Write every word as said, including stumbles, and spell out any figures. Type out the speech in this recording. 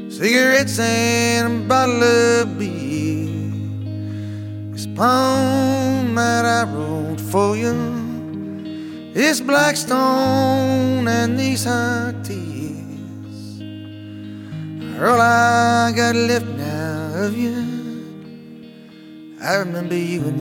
cigarettes and a bottle of beer. This poem that I wrote for you, this Blackstone and these hot tears are all I got left now of you. I remember you and